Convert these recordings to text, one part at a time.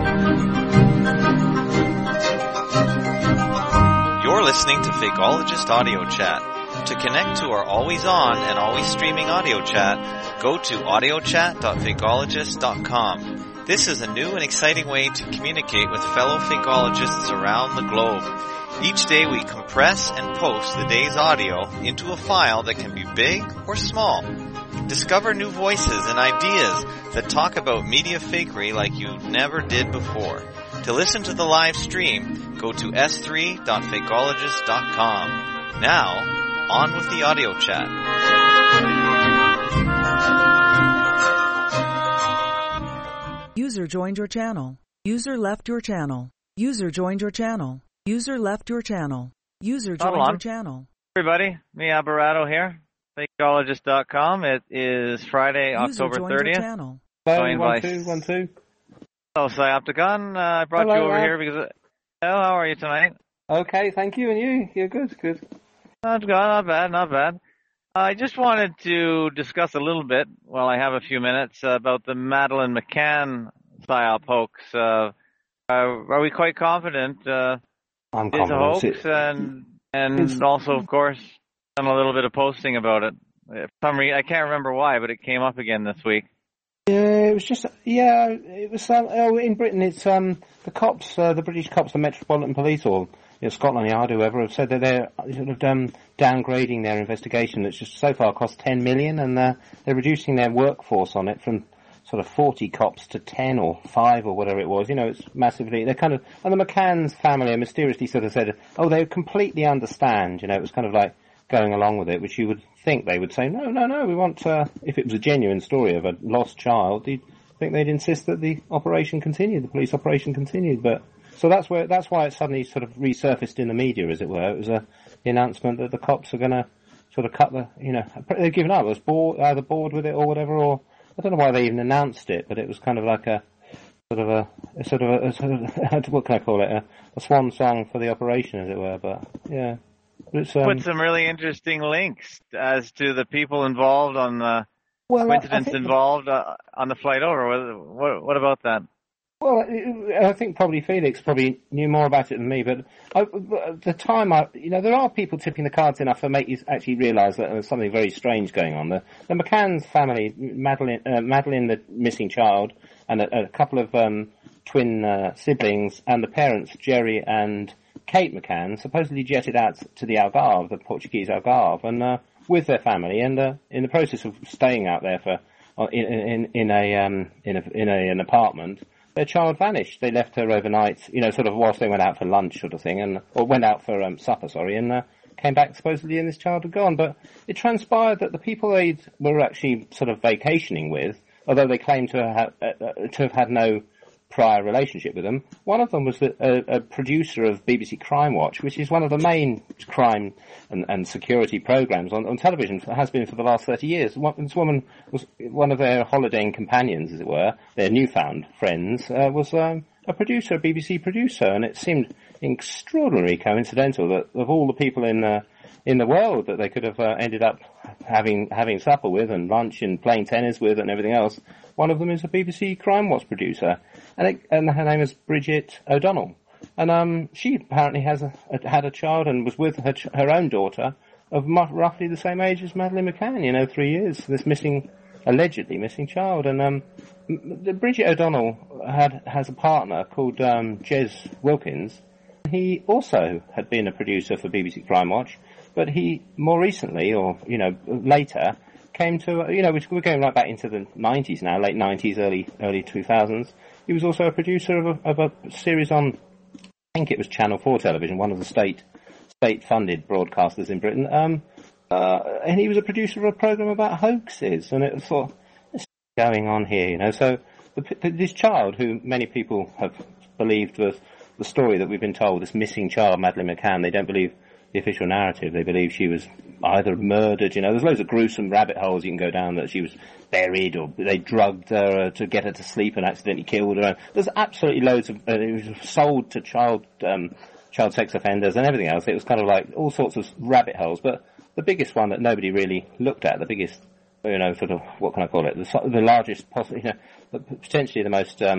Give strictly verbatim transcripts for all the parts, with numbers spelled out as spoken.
You're listening to Fakeologist Audio Chat. To connect to our always-on and always-streaming audio chat, go to audio chat dot fakeologist dot com. This is a new and exciting way to communicate with fellow fakeologists around the globe. Each day we compress and post the day's audio into a file that can be big or small. Discover new voices and ideas that talk about media fakery like you never did before. To listen to the live stream, go to s three dot fakeologist dot com. Now, on with the audio chat. User joined your channel. User left your channel. User joined your channel. User left your channel. User joined your channel. Everybody, me Alberato here, fakeologist dot com. It is Friday, User October joined thirtieth. your channel. Joined one, by two, one, two. Hello, Psyopticon. Uh, I brought Hello, you over Rob. here because... Hello, how are you tonight? Okay, thank you, and you? You're good, good. Not good, not bad, not bad. I just wanted to discuss a little bit, while I have a few minutes, uh, about the Madeleine McCann psyop hoax. Uh, uh, are we quite confident uh, I'm it's a confident. hoax? It- And and It's- also, of course, done a little bit of posting about it. For some reason, I can't remember why, but it came up again this week. Yeah, it was just, yeah, it was, um, oh, in Britain, it's, um, the cops, uh, the British cops, the Metropolitan Police, or, you know, Scotland Yard, whoever, have said that they're sort of, um, downgrading their investigation. That's just so far cost ten million, and, uh, they're reducing their workforce on it from sort of forty cops to ten or five or whatever it was. You know, it's massively, they're kind of, and the McCann's family are mysteriously sort of said, oh, they completely understand, you know, it was kind of like going along with it, which you would think they would say, no, no, no, we want, uh, if it was a genuine story of a lost child, you'd think they'd insist that the operation continued, the police operation continued, but, so that's where, that's why it suddenly sort of resurfaced in the media, as it were. It was a, the announcement that the cops are gonna sort of cut the, you know, they've given up, it was bored, either bored with it or whatever, or, I don't know why they even announced it, but it was kind of like a, sort of a, a sort of a, a sort of, what can I call it, a, a swan song for the operation, as it were, but, yeah. It's, um, Put some really interesting links as to the people involved on the well, I- I coincidence think- involved uh, on the flight over. What, what about that? Well, I think probably Felix probably knew more about it than me, but I, the time I, you know, there are people tipping the cards enough to make you actually realise that there's something very strange going on. The, the McCann's family, Madeleine, uh, Madeleine, the missing child, and a, a couple of um, twin uh, siblings, and the parents, Jerry and Kate McCann, supposedly jetted out to the Algarve, the Portuguese Algarve, and uh, with their family, and uh, in the process of staying out there for in in, in a um, in a in a, an apartment. Their child vanished. They left her overnight, you know, sort of whilst they went out for lunch sort of thing, and or went out for um, supper, sorry, and uh, came back supposedly and this child had gone. But it transpired that the people they were actually sort of vacationing with, although they claimed to have, uh, to have had no prior relationship with them, one of them was the, a, a producer of B B C Crime Watch, which is one of the main crime and, and security programs on, on television, has been for the last thirty years. This woman was one of their holidaying companions, as it were, their newfound friends, uh, was um, a producer, a B B C producer, and it seemed extraordinarily coincidental that of all the people in the in the world that they could have uh, ended up having having supper with and lunch and playing tennis with and everything else, one of them is a B B C Crime Watch producer, and, it, and her name is Bridget O'Donnell. And um, she apparently has a, had a child and was with her, her own daughter of mu- roughly the same age as Madeleine McCann, you know, three years, this missing, allegedly missing child. And um, Bridget O'Donnell had has a partner called um, Jez Wilkins. He also had been a producer for B B C Crime Watch, but he more recently, or, you know, later, came to, you know, we're going right back into the nineties now, late nineties, early early two thousands. He was also a producer of a, of a series on, I think it was Channel four television, one of the state state-funded broadcasters in Britain. Um, uh, and he was a producer of a program about hoaxes, and it was sort of, what's going on here, you know? So the, this child, who many people have believed was the story that we've been told, this missing child, Madeleine McCann, they don't believe the official narrative. They believe she was either murdered, you know, there's loads of gruesome rabbit holes you can go down, that she was buried or they drugged her to get her to sleep and accidentally killed her. There's absolutely loads of, uh, it was sold to child, um, child sex offenders and everything else. It was kind of like all sorts of rabbit holes, but the biggest one that nobody really looked at, the biggest, you know, sort of, what can I call it, the, the largest, possibly, you know, potentially the most, um,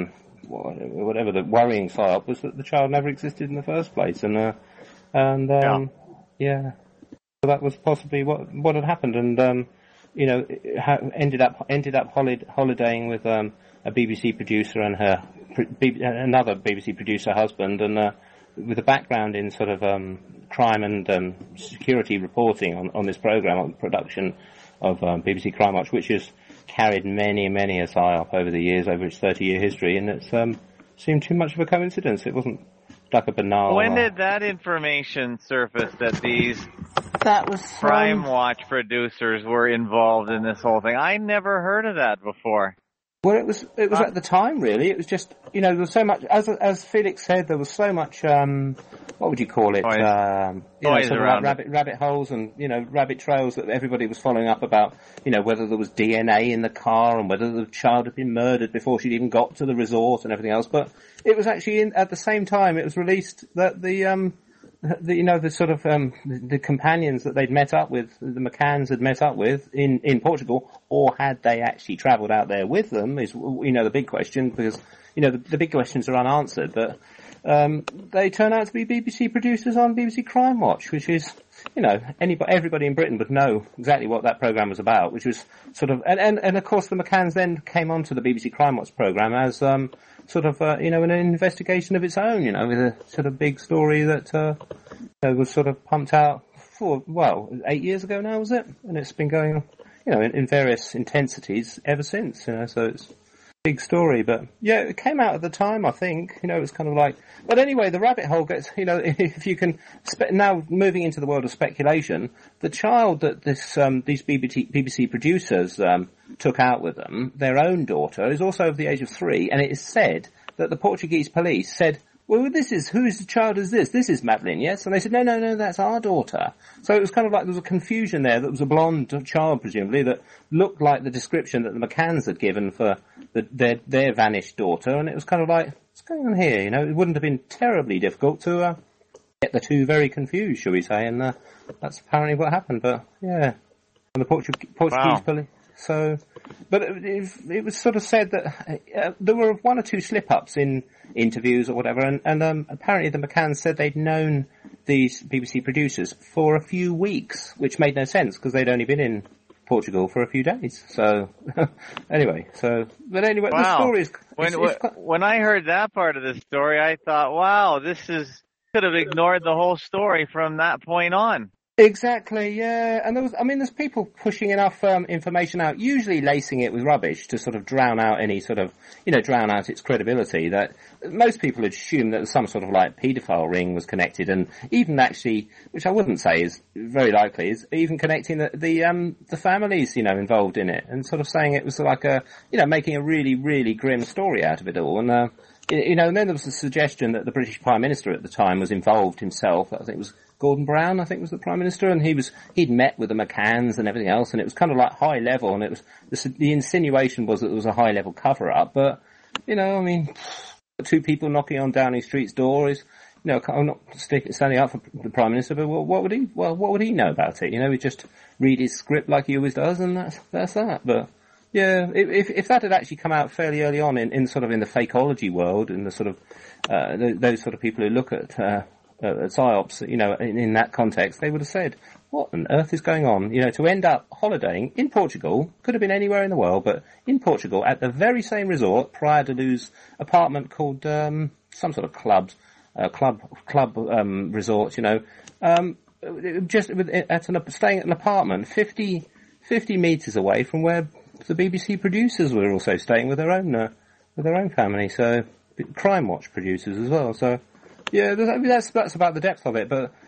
whatever the worrying psyop was that the child never existed in the first place, and uh, and um, yeah. yeah, so that was possibly what what had happened, and um, you know, ha- ended up ended up holid- holidaying with um, a B B C producer and her B- another B B C producer husband, and uh, with a background in sort of um, crime and um, security reporting on, on this program, on the production of um, B B C Crime Watch, which has carried many, many a psyop over the years, over its thirty-year history, and it's um, seemed too much of a coincidence. It wasn't like a banal... When did that information surface that these that was Crime Watch producers were involved in this whole thing? I never heard of that before. Well, it was it was uh, at the time, really. It was just, you know, there was so much, as as Felix said, there was so much, um, what would you call it? Toys, um, you toys know, sort of around like rabbit, rabbit holes and, you know, rabbit trails that everybody was following up about, you know, whether there was D N A in the car and whether the child had been murdered before she'd even got to the resort and everything else. But it was actually, in, at the same time, it was released that the... Um, The, you know, the sort of um, the, the companions that they'd met up with, the McCanns had met up with in, in Portugal, or had they actually travelled out there with them is, you know, the big question, because, you know, the, the big questions are unanswered, but um, they turn out to be B B C producers on B B C Crime Watch, which is, you know, anybody, everybody in Britain would know exactly what that programme was about, which was sort of, and, and, and of course the McCanns then came onto the B B C Crime Watch programme as um, sort of, uh, you know, an investigation of its own, you know, with a sort of big story that uh, you know, was sort of pumped out for, well, eight years ago now, was it? And it's been going, you know, in, in various intensities ever since, you know, so it's a big story. But, yeah, it came out at the time, I think, you know, it was kind of like, but anyway, the rabbit hole gets, you know, if you can, spe- now moving into the world of speculation, the child that this, um, these B B C, B B C producers, um, took out with them, their own daughter, is also over the age of three, and it is said that the Portuguese police said, well, this is, whose child is this? This is Madeleine, yes? And they said, no, no, no, that's our daughter. So it was kind of like there was a confusion there. That was a blonde child, presumably, that looked like the description that the McCanns had given for the, their, their vanished daughter. And it was kind of like, what's going on here? You know, it wouldn't have been terribly difficult to uh, get the two very confused, shall we say. And uh, that's apparently what happened. But, yeah, and the Portu- Portuguese wow. police. So, but it, it, it was sort of said that uh, there were one or two slip-ups in interviews or whatever, and, and um, apparently the McCanns said they'd known these B B C producers for a few weeks, which made no sense because they'd only been in Portugal for a few days. So, anyway, so, but anyway, wow. the story is... When, it's, it's, when I heard that part of the story, I thought, wow, this is, could have ignored the whole story from that point on. Exactly, yeah. And there was, I mean, there's people pushing enough um, information out, usually lacing it with rubbish to sort of drown out any sort of, you know, drown out its credibility, that most people had assumed that some sort of like paedophile ring was connected, and even actually, which I wouldn't say is very likely, is even connecting the, the, um, the families, you know, involved in it, and sort of saying it was like a, you know, making a really, really grim story out of it all. And, uh, you know, and then there was a suggestion that the British Prime Minister at the time was involved himself. I think it was Gordon Brown, I think was the Prime Minister, and he was, he'd met with the McCanns and everything else, and it was kind of like high level, and it was, the, the insinuation was that there was a high level cover up, but, you know, I mean, two people knocking on Downing Street's door is, you know, I'm not stick, standing up for the Prime Minister, but what, what would he, well, what would he know about it? You know, he'd just read his script like he always does, and that's, that's that, but, yeah, if if that had actually come out fairly early on in, in sort of in the fakeology world, in the sort of, uh, those sort of people who look at, uh, Uh, psyops, you know, in, in that context, they would have said, what on earth is going on? You know, to end up holidaying in Portugal, could have been anywhere in the world, but in Portugal, at the very same resort, Praia da Luz apartment called, um, some sort of club, uh, club, club, um, resort, you know, um, just with, at an, staying at an apartment fifty, fifty metres away from where the B B C producers were also staying with their own, uh, with their own family, so, Crime Watch producers as well, so, yeah, I mean, that's that's about the depth of it, but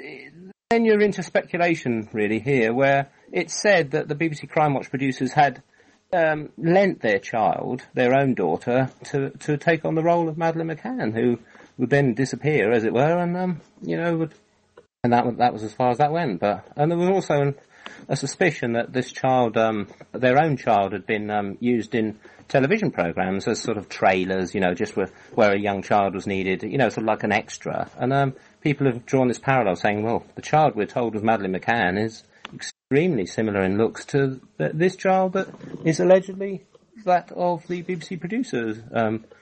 then you're into speculation, really, here, where it's said that the B B C Crime Watch producers had um, lent their child, their own daughter, to to take on the role of Madeleine McCann, who would then disappear, as it were, and, um, you know, would, and that, that was as far as that went. But and there was also an, a suspicion that this child, um, their own child, had been um, used in television programs as sort of trailers, you know, just where, where a young child was needed, you know, sort of like an extra. And um, people have drawn this parallel saying, well, the child we're told was Madeleine McCann is extremely similar in looks to the, this child that is allegedly that of the B B C producers. Um,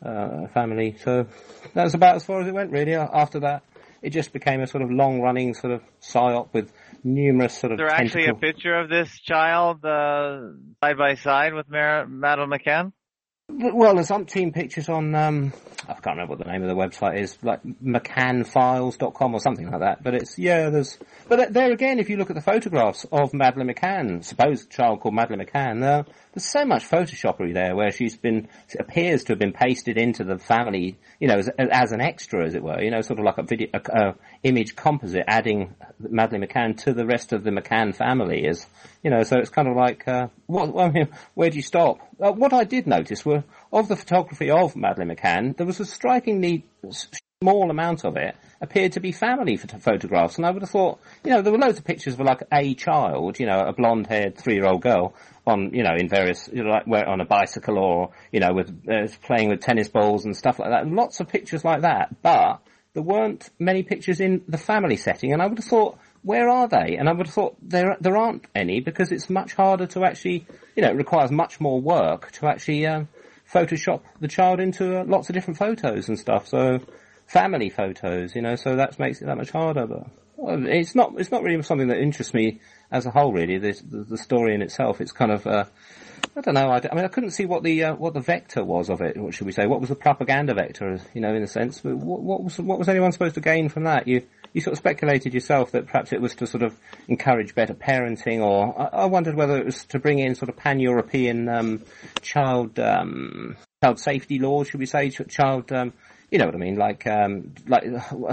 uh, family. So that was about as far as it went, really. After that, it just became a sort of long-running sort of psyop with numerous sort of. Is there tentacle- actually a picture of this child uh, side by side with Mar- Madeleine McCann? Well, there's umpteen pictures on, um, I can't remember what the name of the website is, like mccann files dot com or something like that. But it's, yeah, there's, but there again, if you look at the photographs of Madeleine McCann, supposed child called Madeleine McCann, uh, there's so much photoshopery there where she's been, appears to have been pasted into the family, you know, as, as an extra, as it were, you know, sort of like a video, a, a image composite, adding Madeleine McCann to the rest of the McCann family is, you know, so it's kind of like, uh, what, I mean, where do you stop? Uh, what I did notice were, of the photography of Madeleine McCann, there was a strikingly small amount of it appeared to be family photo- photographs, and I would have thought, you know, there were loads of pictures of like a child, you know, a blonde-haired three-year-old girl on, you know, in various, you know, like on a bicycle or, you know, with uh, playing with tennis balls and stuff like that. Lots of pictures like that, but there weren't many pictures in the family setting, and I would have thought, where are they? And I would have thought there there aren't any because it's much harder to actually, you know, it requires much more work to actually um, Photoshop the child into uh, lots of different photos and stuff. So family photos, you know, so that makes it that much harder. But well, it's not it's not really something that interests me as a whole. Really, the the, the story in itself. It's kind of uh, I don't know. I, I mean, I couldn't see what the uh, what the vector was of it. What should we say? What was the propaganda vector? You know, in a sense, but what, what was what was anyone supposed to gain from that? You you sort of speculated yourself that perhaps it was to sort of encourage better parenting, or I, I wondered whether it was to bring in sort of pan-European um, child um, child safety laws. Should we say child? Um, You know what I mean, like, um, like,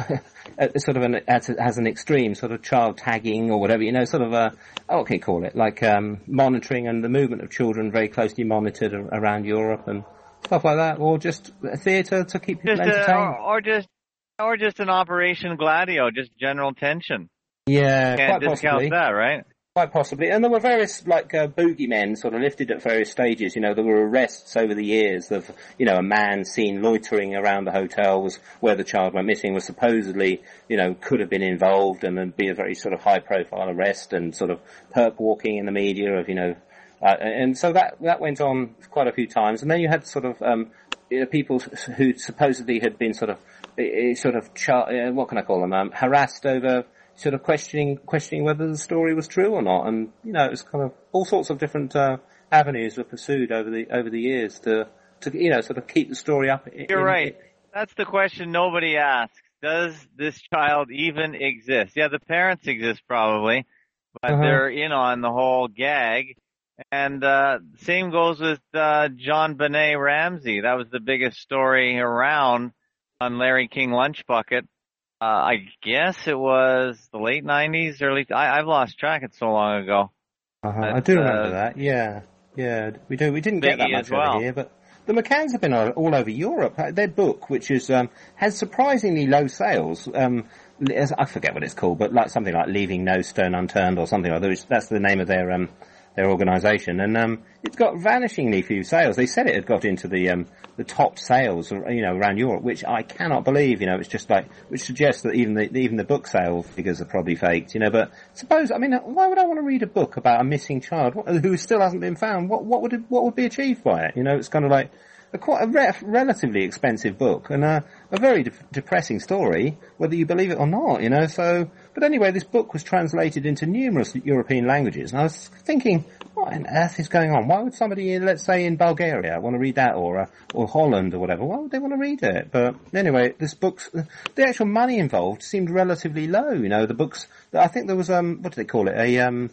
sort of an, as, as an extreme sort of child tagging or whatever, you know, sort of a, what can you call it, like, um, monitoring and the movement of children very closely monitored around Europe and stuff like that, or just a theatre to keep people just entertained. A, or, or just, or just an Operation Gladio, just general tension. Yeah, Can't quite discount possibly. that, right? Quite possibly. And there were various, like, uh, boogeymen sort of lifted at various stages. You know, there were arrests over the years of, you know, a man seen loitering around the hotel was where the child went missing was supposedly, you know, could have been involved and then be a very sort of high profile arrest and sort of perp walking in the media of, you know, uh, and so that, that went on quite a few times. And then you had sort of, um, you know, people who supposedly had been sort of, sort of, char- uh, what can I call them, um, harassed over, sort of questioning questioning whether the story was true or not, and you know, it was kind of all sorts of different uh, avenues were pursued over the over the years to to you know sort of keep the story up. In, You're right. That's the question nobody asks. Does this child even exist? Yeah, the parents exist probably, but uh-huh. they're in on the whole gag. And uh same goes with uh JonBenét Ramsey. That was the biggest story around on Larry King Lunch Bucket. Uh, I guess it was the late nineties, early. I, I've lost track. It's so long ago. Uh-huh. But, I do remember uh, that. Yeah, yeah. We do. We didn't get that much well. over here, but the McCanns have been all, all over Europe. Their book, which is um, has surprisingly low sales. Um, I forget what it's called, but like something like "Leaving No Stone Unturned" or something like that. That's the name of their um, their organisation, and um, it's got vanishingly few sales. They said it had got into the um, the top sales, you know, around Europe, which I cannot believe. You know, it's just like which suggests that even the even the book sale figures are probably faked. You know, but suppose I mean, why would I want to read a book about a missing child who still hasn't been found? What what would it, what would be achieved by it? You know, it's kind of like a quite a re- relatively expensive book and a, a very de- depressing story, whether you believe it or not. You know, so. But anyway, this book was translated into numerous European languages, and I was thinking, what on earth is going on? Why would somebody, let's say, in Bulgaria want to read that, or uh, or Holland or whatever? Why would they want to read it? But anyway, this book's the actual money involved seemed relatively low. You know, the books. I think there was um, what do they call it? A um,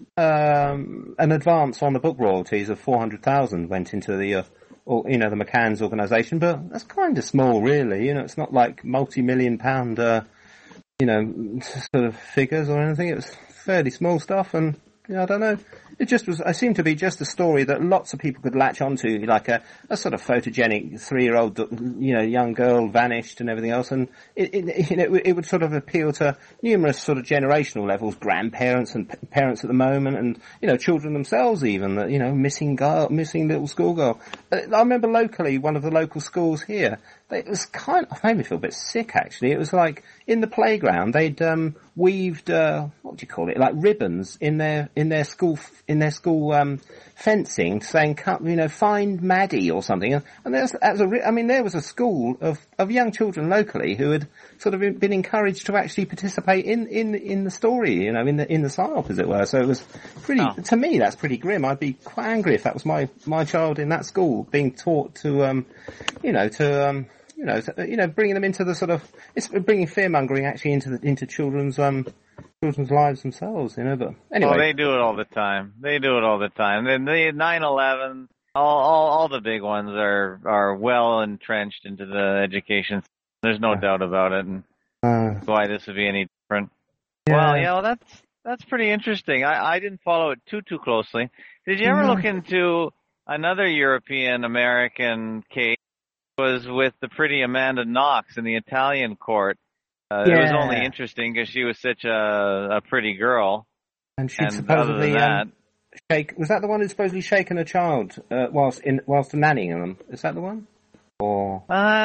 um, an advance on the book royalties of four hundred thousand went into the. Uh, Or, you know, the McCann's organisation, but that's kind of small, really. You know, it's not like multi-million pound, uh, you know, sort of figures or anything. It was fairly small stuff, and, you know, I don't know. It just was, it seemed to be just a story that lots of people could latch onto, like a, a sort of photogenic three-year-old, you know, young girl vanished and everything else, and it, it, you know, it would sort of appeal to numerous sort of generational levels, grandparents and p- parents at the moment, and, you know, children themselves even, that, you know, missing girl, missing little schoolgirl. I remember locally, one of the local schools here, it was kind of, it made me feel a bit sick actually. It was like, in the playground, they'd, um, weaved, uh, what do you call it, like ribbons in their, in their school, in their school um, fencing, saying, you know, find Maddie or something. And there's, as a, I mean, there was a school of, of young children locally who had sort of been encouraged to actually participate in, in, in the story, you know, in the, in the psyop, as it were. So it was pretty, oh. to me, that's pretty grim. I'd be quite angry if that was my, my child in that school being taught to, um, you know, to, um, you know, to, you know, bringing them into the sort of, it's bringing fear-mongering actually into the, into children's, um, children's lives themselves, you know, but anyway. Oh, they do it all the time. They do it all the time. And the nine eleven, all, all, all the big ones are, are well entrenched into the education. There's no doubt about it. And uh, why this would be any different. Yeah. Well, yeah, well, that's, that's pretty interesting. I, I didn't follow it too, too closely. Did you ever mm. look into another European American case? Was with the pretty Amanda Knox in the Italian court. Uh, yeah. It was only interesting because she was such a, a pretty girl. And she'd and supposedly that, um, shake. Was that the one who'd supposedly shaken a child uh, whilst in whilst nannying them? Is that the one? Or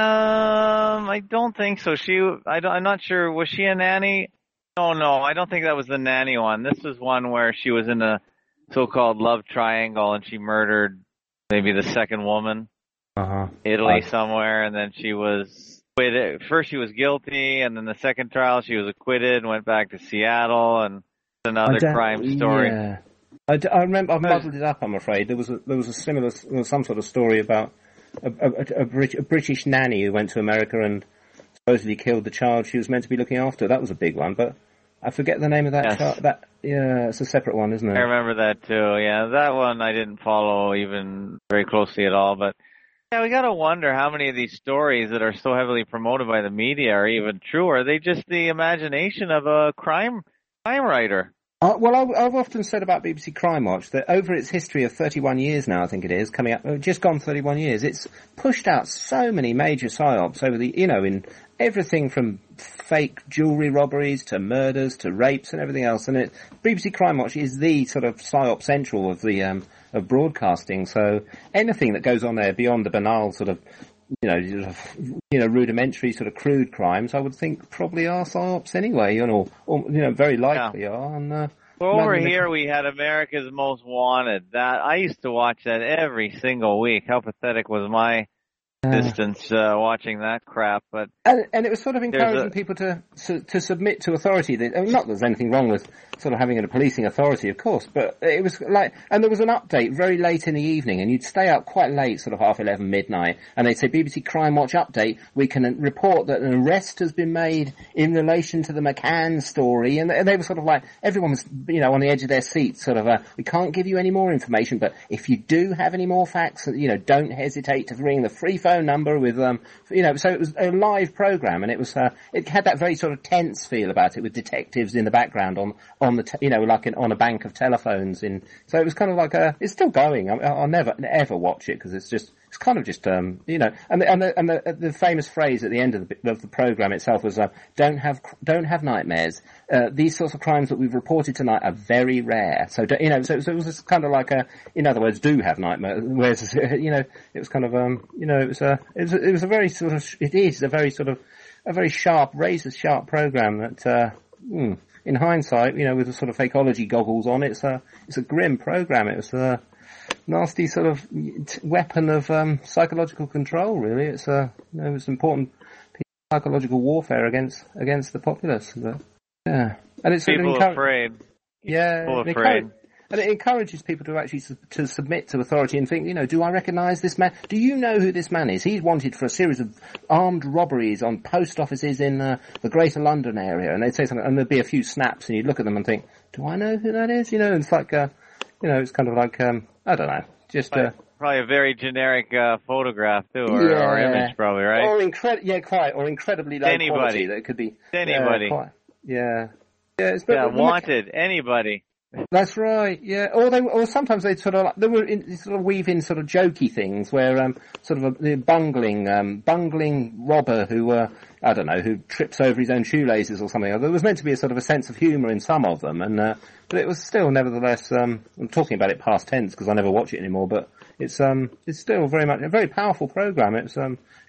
um, I don't think so. She, I don't, I'm not sure. Was she a nanny? No, no, I don't think that was the nanny one. This was one where she was in a so-called love triangle and she murdered maybe the second woman. Uh-huh. Italy uh, somewhere, and then she was acquitted. First she was guilty, and then the second trial she was acquitted and went back to Seattle, and another crime story. Yeah. I, d- I remember, I've muddled it up, I'm afraid. There was a, there was a similar, there was some sort of story about a, a, a, Brit- a British nanny who went to America and supposedly killed the child she was meant to be looking after. That was a big one, but I forget the name of that yes. child. That, yeah, it's a separate one, isn't it? I remember that too, yeah. That one I didn't follow even very closely at all, but yeah, we gotta wonder how many of these stories that are so heavily promoted by the media are even true. Or are they just the imagination of a crime crime writer? Uh, well, I, I've often said about B B C Crime Watch that over its history of thirty-one years now, I think it is, coming up, just gone thirty-one years, it's pushed out so many major psyops over the, you know, in everything from fake jewellery robberies to murders to rapes and everything else. And it, B B C Crime Watch is the sort of psyop central of the, um, of broadcasting. So anything that goes on there beyond the banal sort of, you know, sort of, you know, rudimentary sort of crude crimes, I would think probably are psyops anyway, you know, or, you know, very likely yeah. are. And, uh, well, over here the... we had America's Most Wanted. That I used to watch that every single week. How pathetic was my Uh, distance uh, watching that crap, but and, and it was sort of encouraging a, people to, to to submit to authority. That, I mean, not that there's anything wrong with sort of having a policing authority, of course, but it was like, and there was an update very late in the evening, and you'd stay up quite late, sort of half eleven, midnight, and they'd say B B C Crime Watch update. We can report that an arrest has been made in relation to the McCann story, and, and they were sort of like everyone was, you know, on the edge of their seats, sort of. Uh, we can't give you any more information, but if you do have any more facts, you know, don't hesitate to ring the free phone number with, um, you know, so it was a live program, and it was, uh, it had that very sort of tense feel about it with detectives in the background on, on the, te- you know, like in, on a bank of telephones in, so it was kind of like a, it's still going. I, I'll never, ever watch it because it's just, it's kind of just, um, you know, and the, and the, and the, the famous phrase at the end of the, of the program itself was, uh, don't have, don't have nightmares. Uh, these sorts of crimes that we've reported tonight are very rare. So, you know, so, so it was just kind of like a, in other words, do have nightmares. Whereas, you know, it was kind of, um, you know, it was a, it was a, it was a very sort of, it is a very sort of, a very sharp, razor sharp program that, uh, hmm, in hindsight, you know, with the sort of fakeology goggles on, it's a, it's a grim program. It was a nasty sort of weapon of, um, psychological control, really. It's a, you know, it's important psychological warfare against, against the populace. But, yeah. And it's people sort of afraid. Yeah. People afraid. And it encourages people to actually su- to submit to authority and think, you know, do I recognise this man? Do you know who this man is? He's wanted for a series of armed robberies on post offices in uh, the Greater London area. And they'd say something, and there'd be a few snaps, and you'd look at them and think, do I know who that is? You know, it's like, uh, you know, it's kind of like, um, I don't know, just... Uh, Probably a very generic uh, photograph, too, or, yeah. or image, probably, right? Or incred- yeah, quite, or incredibly low anybody. quality. That could be... Anybody. Uh, yeah. Yeah, it's yeah wanted. Anybody. That's right, yeah. Or they, or sometimes they sort of like, they were in, sort of weave in sort of jokey things where, um, sort of a, the bungling, um, bungling robber who, uh, I don't know, who trips over his own shoelaces or something. There was meant to be a sort of a sense of humour in some of them, and, uh, but it was still nevertheless, um, I'm talking about it past tense because I never watch it anymore, but it's, um, it's still very much, a very powerful programme. It's, um,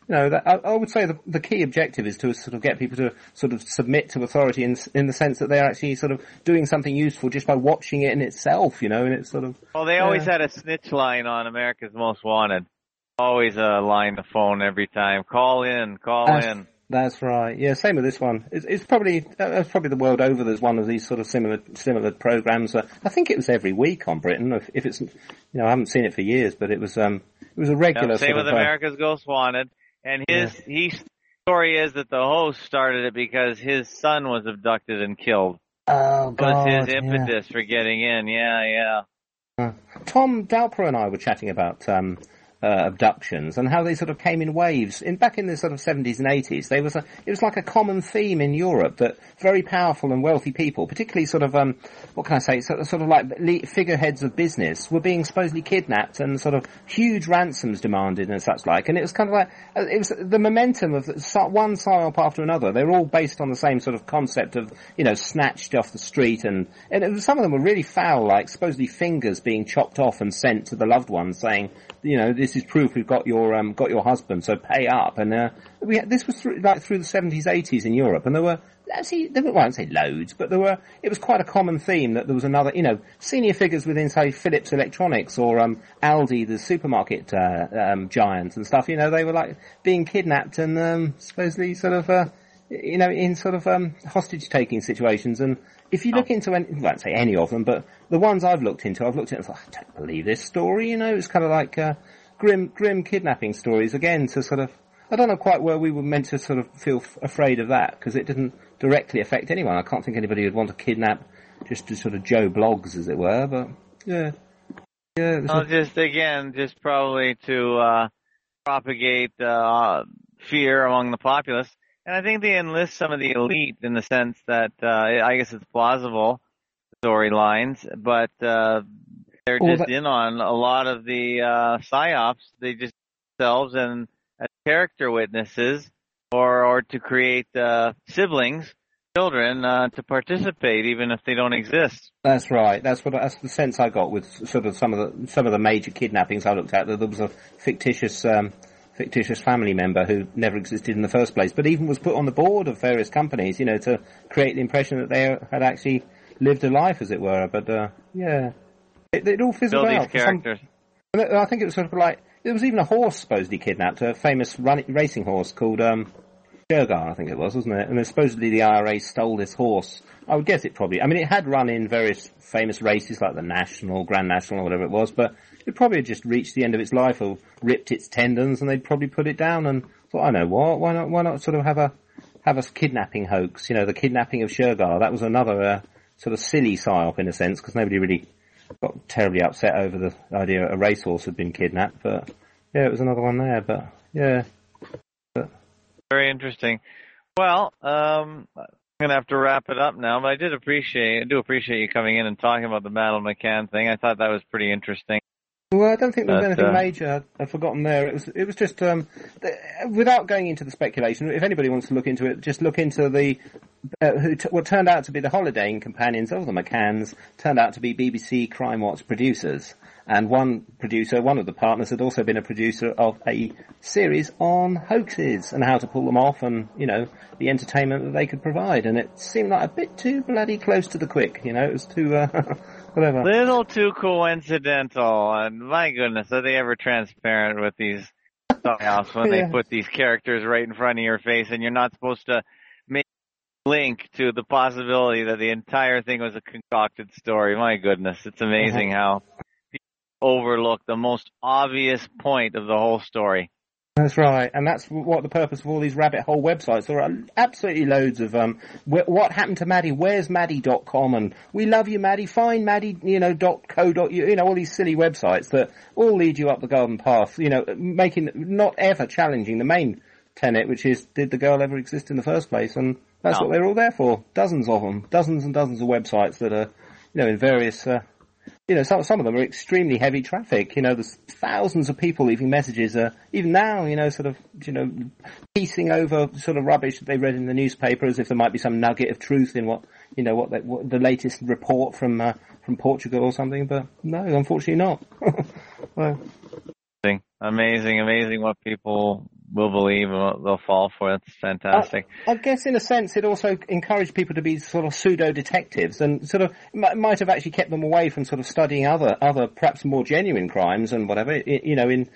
you know, that, I, I would say the, the key objective is to sort of get people to sort of submit to authority in, in the sense that they're actually sort of doing something useful just by watching it in itself, you know, and it's sort of... Well, they always uh, had a snitch line on America's Most Wanted. Always a line to phone every time. Call in, call that's, in. That's right. Yeah, same with this one. It's, it's probably uh, it's probably the world over. There's one of these sort of similar similar programs. Uh, I think it was every week on Britain. If, if it's, you know, I haven't seen it for years, but it was um it was a regular. Yeah, same sort with of, uh, America's Most Wanted. And his yeah. he story is that the host started it because his son was abducted and killed. Oh God! Was his impetus yeah. for getting in? Yeah, yeah. Uh, Tom Dalpro and I were chatting about um. Uh, abductions and how they sort of came in waves. In back in the sort of seventies and eighties, there was a it was like a common theme in Europe that very powerful and wealthy people, particularly sort of um what can I say, sort of, sort of like figureheads of business, were being supposedly kidnapped and sort of huge ransoms demanded and such like. And it was kind of like it was the momentum of one psyop after another. They were all based on the same sort of concept of, you know, snatched off the street, and and it was, some of them were really foul, like supposedly fingers being chopped off and sent to the loved ones, saying, you know, this is proof we've got your um, got your husband, so pay up. And uh, we had, this was through, like through the seventies, eighties in Europe, and there were actually there were, well, I won't say loads, but there were. It was quite a common theme that there was another, you know, senior figures within, say, Philips Electronics or um, Aldi, the supermarket uh, um, giant and stuff. You know, they were like being kidnapped and um, supposedly sort of, uh, you know, in sort of um, hostage-taking situations. And if you look oh. into, any, I won't say any of them, but the ones I've looked into, I've looked at, and I thought, I don't believe this story. You know, it's kind of like. Uh, Grim, grim kidnapping stories, again, to sort of, I don't know quite where we were meant to sort of feel f- afraid of that, because it didn't directly affect anyone. I can't think anybody would want to kidnap just to sort of Joe Blogs, as it were, but, yeah. yeah well, just, again, just probably to, uh, propagate, uh, fear among the populace. And I think they enlist some of the elite in the sense that, uh, I guess it's plausible storylines, but, uh, they're just that, in on a lot of the uh, psyops. They just themselves and as character witnesses, or or to create uh, siblings, children, uh, to participate, even if they don't exist. That's right. That's what that's the sense I got with sort of some of the some of the major kidnappings I looked at. That there was a fictitious um, fictitious family member who never existed in the first place, but even was put on the board of various companies, you know, to create the impression that they had actually lived a life, as it were. But uh, yeah. It, it all fizzled Build out. These characters. Some, I think it was sort of like, there was even a horse supposedly kidnapped, a famous run, racing horse called um, Shergar, I think it was, wasn't it? And supposedly the I R A stole this horse. I would guess it probably, I mean, it had run in various famous races like the National, Grand National, or whatever it was, but it probably had just reached the end of its life or ripped its tendons, and they'd probably put it down and thought, I know what, why not, why not sort of have a have a kidnapping hoax? You know, the kidnapping of Shergar. That was another uh, sort of silly psyop in a sense, because nobody really got terribly upset over the idea a racehorse had been kidnapped, but yeah, it was another one there, but yeah. But. Very interesting. Well, um, I'm going to have to wrap it up now, but I did appreciate, I do appreciate you coming in and talking about the Madeleine McCann thing. I thought that was pretty interesting. Well, I don't think there was but, anything uh, major I've forgotten there. It was, it was just, um, the, without going into the speculation, if anybody wants to look into it, just look into the, uh, who t- what turned out to be the holidaying companions of the McCanns, turned out to be B B C Crime Watch producers. And one producer, one of the partners, had also been a producer of a series on hoaxes and how to pull them off and, you know, the entertainment that they could provide. And it seemed like a bit too bloody close to the quick, you know, it was too, uh, whatever. Little too coincidental, and my goodness, are they ever transparent with these stuff when yeah. they put these characters right in front of your face and you're not supposed to make a link to the possibility that the entire thing was a concocted story. My goodness, it's amazing how overlook the most obvious point of the whole story. That's right, and that's what the purpose of all these rabbit hole websites. There are absolutely loads of um, wh- what happened to Maddie? Where's Maddie dot com? And we love you, Maddie. Find Maddie, you know, dot co dot you know, all these silly websites that all lead you up the garden path. You know, making not ever challenging the main tenet, which is, did the girl ever exist in the first place? And that's no. what they're all there for. Dozens of them, dozens and dozens of websites that are, you know, in various. Uh, You know, some some of them are extremely heavy traffic. You know, there's thousands of people leaving messages. Uh, even now, you know, sort of, you know, piecing over sort of rubbish that they read in the newspaper as if there might be some nugget of truth in what, you know, what, they, what the latest report from uh, from Portugal or something. But no, unfortunately not. Well, amazing, amazing what people will believe and they'll fall for. It's fantastic. I, I guess in a sense it also encouraged people to be sort of pseudo-detectives and sort of might have actually kept them away from sort of studying other, other perhaps more genuine crimes and whatever, you know, in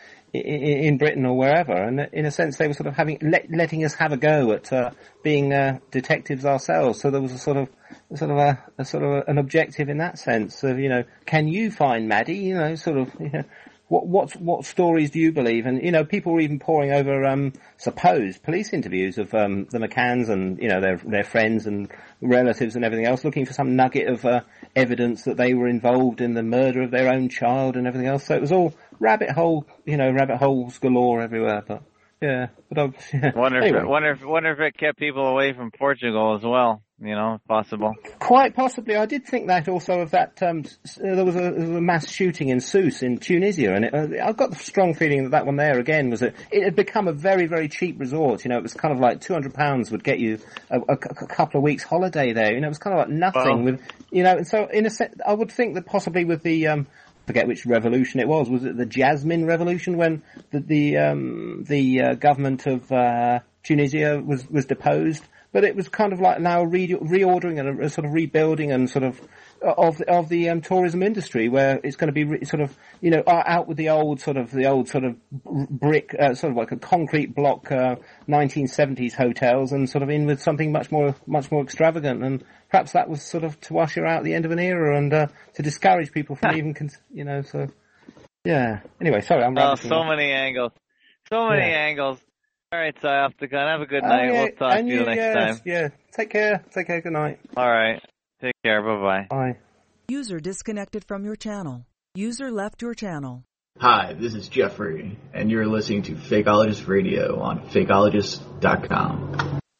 in Britain or wherever. And in a sense they were sort of having let, letting us have a go at uh, being uh, detectives ourselves. So there was a sort of sort of a, a sort of a, an objective in that sense of, you know, can you find Maddie? You know, sort of, you know, What what what stories do you believe? And you know, people were even poring over um, supposed police interviews of um, the McCanns and you know their their friends and relatives and everything else, looking for some nugget of uh, evidence that they were involved in the murder of their own child and everything else. So it was all rabbit hole, you know, rabbit holes galore everywhere. But yeah, but I, yeah. wonder if anyway. it, wonder if wonder if it kept people away from Portugal as well. You know, if possible. Quite possibly. I did think that also of that, um, there was a, there was a mass shooting in Sousse in Tunisia, and it, uh, I've got the strong feeling that that one there again was that it had become a very, very cheap resort. You know, it was kind of like two hundred pounds would get you a, a, a couple of weeks holiday there. You know, it was kind of like nothing well, with, you know, and so in a sense, I would think that possibly with the, um, forget which revolution it was, was it the Jasmine Revolution when the, the, um, the, uh, government of, uh, Tunisia was, was deposed? But it was kind of like now re- reordering and a, a sort of rebuilding and sort of of of the um, tourism industry, where it's going to be re- sort of you know out with the old sort of the old sort of brick uh, sort of like a concrete block uh, nineteen seventies hotels, and sort of in with something much more much more extravagant. And perhaps that was sort of to usher out the end of an era and uh, to discourage people from even con- you know. So yeah. Anyway, sorry, I'm. Oh, so many angles, so many yeah. angles. All right, so I have to go. Have a good night. Oh, yeah. We'll talk and to you, you next yes, time. Yeah. Take care. Take care. Good night. All right. Take care. Bye-bye. Bye. User disconnected from your channel. User left your channel. Hi, this is Jeffrey, and you're listening to Fakeologist Radio on fakeologist dot com.